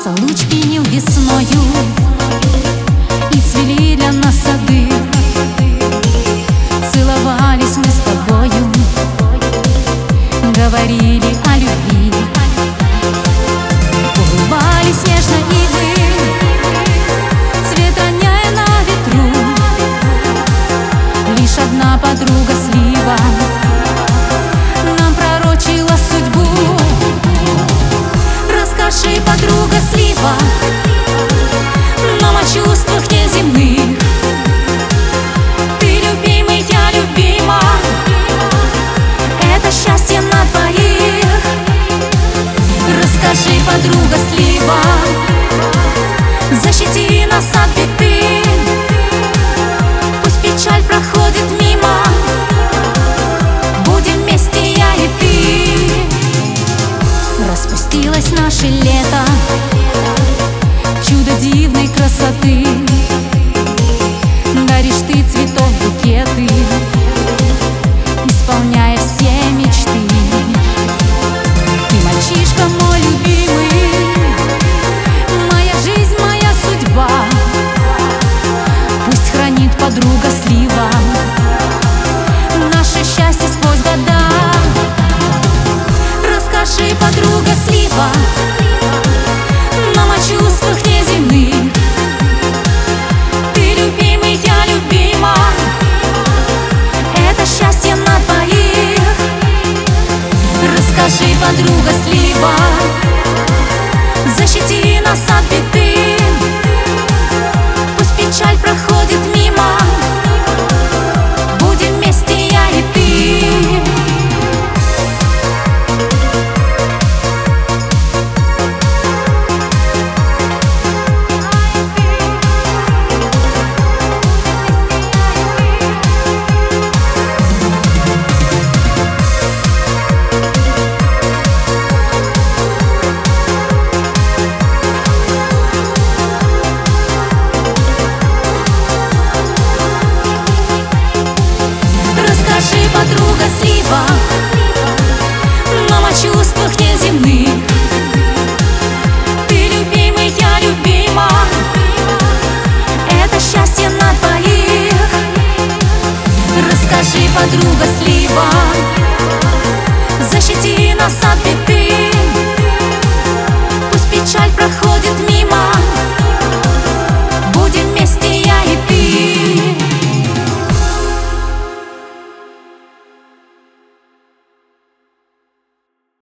Солнца луч пенил весною, и цвели для нас сады. Целовались мы с тобою, говорили о любви. Улыбались нежно ивы, цвет роняя на ветру. Лишь одна подруга слива нам пророчила судьбу. Расскажи, подруга слива, нам о чувствах неземных. Ты любимый, я любима, это счастье на двоих. Расскажи, подруга слива, защити нас от беды. Пусть печаль проходит мимо, будем вместе я и ты. Распустилось наше лето, чудо дивной красоты. Даришь ты цветов букеты, исполняя все мечты. Ты мальчишка мой любимый, моя жизнь, моя судьба. Пусть хранит подруга слива наше счастье сквозь года. Расскажи, подруга слива, нам о чувствах неземных. Ты любимый, я любима, это счастье на двоих. Расскажи, подруга слива, защити нас от беды. Пусть печаль проходит мимо, будем вместе я и ты. Расскажи, подруга слива, нам о чувствах неземных. Ты любимый, я любима, это счастье на двоих. Расскажи, подруга слива, защити нас от беды.